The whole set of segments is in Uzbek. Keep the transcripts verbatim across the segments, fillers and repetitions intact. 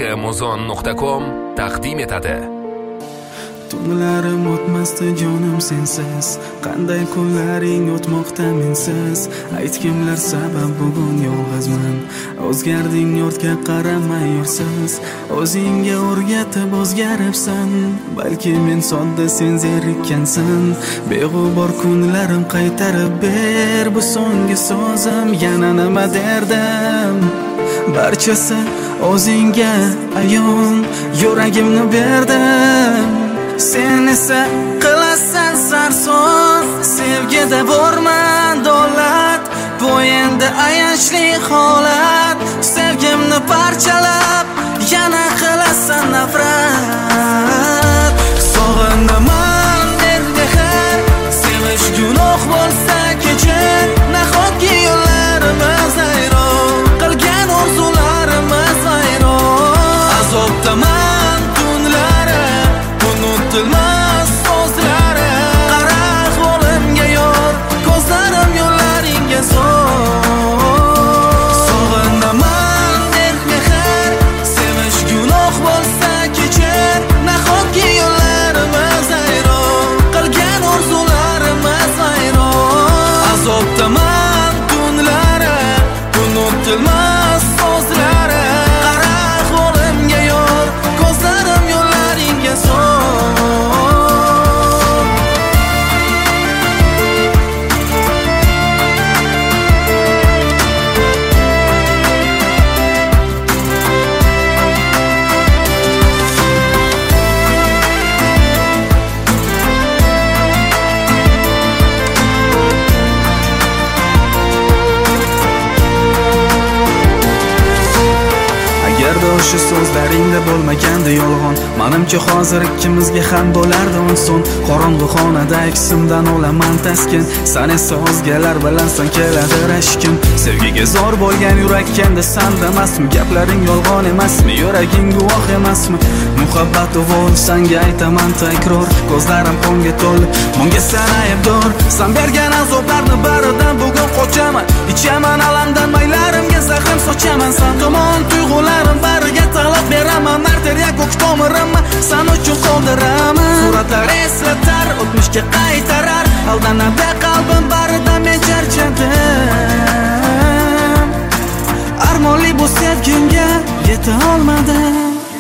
muzon nuqta com taqdim etadi. Tunlarim o'tmasdi jonim sensiz, qanday kunlaring o'tmoqda mensiz. Aytgimlar sabab bugun yolg'izman, o'zgarding yurtga qaramay yursiz. O'zingga o'rgatib o'zgaribsan, balki men sodda sen zerikkansan. Beg'ubor kunlarim qaytarib ber, bu so'nggi so'zim. Yana nima derdim, barchasi o'zingga ayon, yuragimni berdim. Sen esa qilasan sarson, sevgida borman dolat. Bu endi ayanchli holat, sevgimni parchalab yana qilasan nafrat. Sog'inaman men mehr, sevish gunoh bo'lsa kechir. Nahotki yo'llarimiz ayron, qilgan orzularimiz vayron. Azobdaman tunlari, unutilmas so'zlari. Qara ahvolimga yor, ko'zlarim yo'llaringga zo'r. Sog'inaman men mehr, sevish gunoh bo'lsa kechir. Nahotki yo'llarimiz ayron, qilgan orzularimiz vayron. Azobdaman tunlari, unutilmas so'zlari. Qara ahvolimga yor, ko'zlarim yo'llaringga zo'r. Agarda o'sha so'zlaringda bo'lmaganda yolg'on, menimcha hozir ikkimizga ham bo'lardi oson. Qorong'u xonada aksimdan olaman taskin, sen esa o'zgalar bilansan keladi rashkim. Sevgiga zor bo'lgan yurak endi sanda emasmi? Gaplaring yolg'on emasmi? Yuraging guvoh emasmi? Muhabbat o'g'il senga aytaman takror, ko'zlarim qonga to'lib, bunga sen aybdor. Sen bergan azoblarni baridan bugun qochaman, ichaman alamdan, maylarimga zahrim sochaman. Sen tomon tuyg'ularim bariga talab beraman, marteriya ko'k tomirimni sen uchun qoldiraman. Suratlar eslatar, o'tmishga qaytarar, aldanadi qalbim baridan men charchadim. Armonli bu sevgimga yeta olmadim.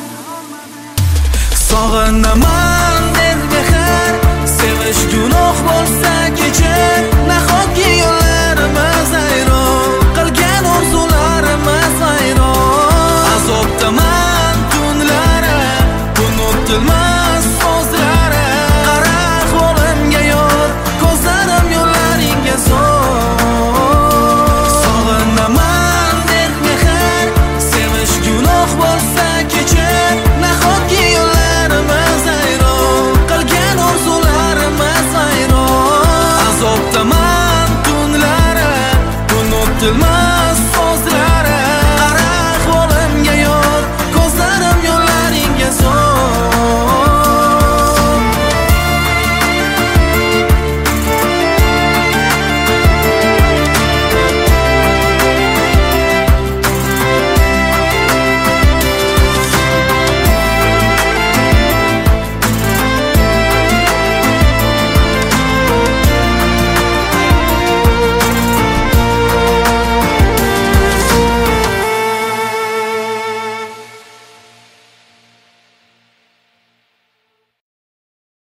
Sog'inaman men mehr, sevish gunoh bo'lsa kechir. Nahotki yo'llarimiz ayron, qilgan orzularimiz vayron. Azobdaman tunlari, unutilmas so'zlari. Qara ahvolimga yor, ko'zlarim yo'llaringga zo'r. Sog'inaman men mehr, sevish gunoh bo'lsa kechir. Nahotki yo'llarimiz ayron, qilgan orzularimiz vayron. Azobdaman tunlari, unutilmas